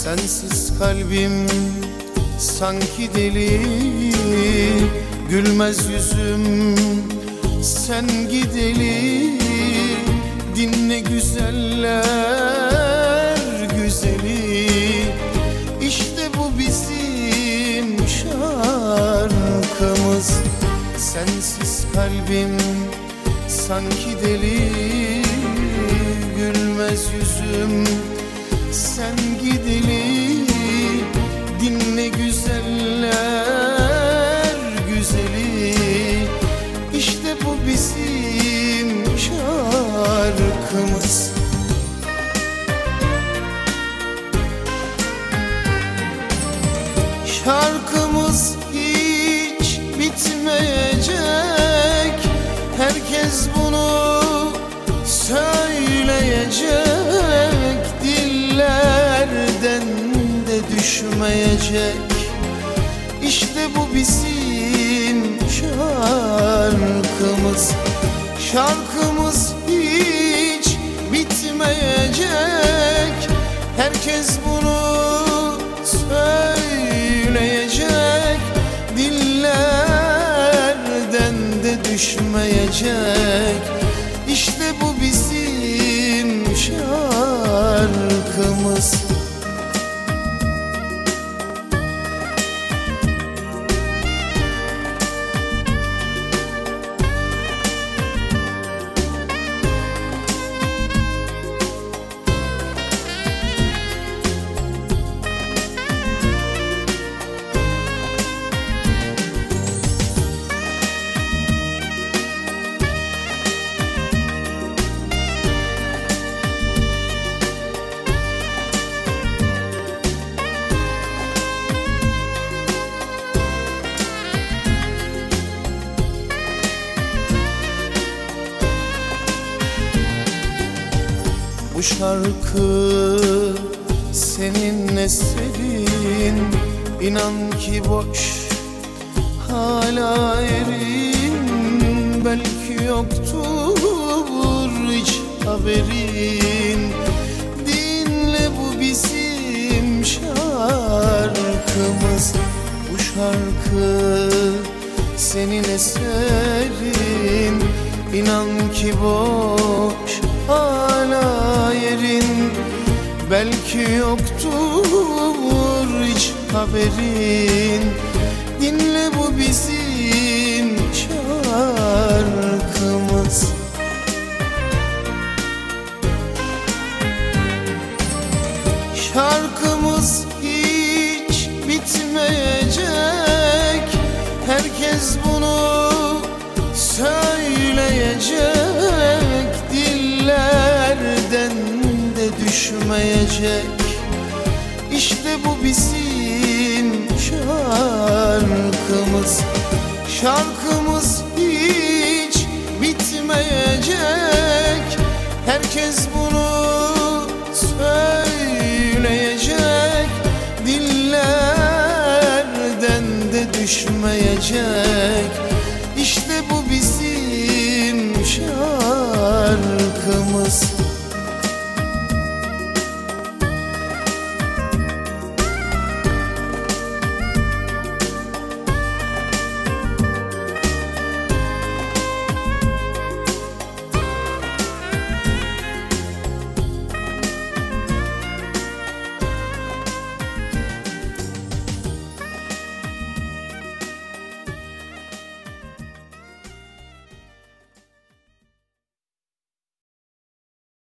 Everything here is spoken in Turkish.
Sensiz kalbim sanki deli, gülmez yüzüm sen gideli. Dinle güzeller güzeli, İşte bu bizim şarkımız. Sensiz kalbim sanki deli, gülmez yüzüm sen gideli. Dinle güzeller güzeli, İşte bu bizim şarkımız. Şarkımız hiç bitmeyecek, herkes bunu söyleyecek. Dillerden de düşmeyecek, İşte bu bizim şarkımız. Şarkımız hiç bitmeyecek, herkes bunu söyleyecek. Dillerden de düşmeyecek, İşte bu bizim şarkımız. Bu şarkı senin eserin, İnan ki boş hala erin. Belki yoktur hiç haberin, Dinle bu bizim şarkımız. Bu şarkı senin eserin, İnan ki boş hala yerin. Belki yoktur hiç haberin, Dinle bu bizim şarkımız. Şarkımız hiç bitmeyecek, herkes bunu söyleyecek. Dillerden de düşmeyecek, İşte bu bizim şarkımız. Şarkımız hiç bitmeyecek, herkes bunu söyleyecek. Dillerden de düşmeyecek,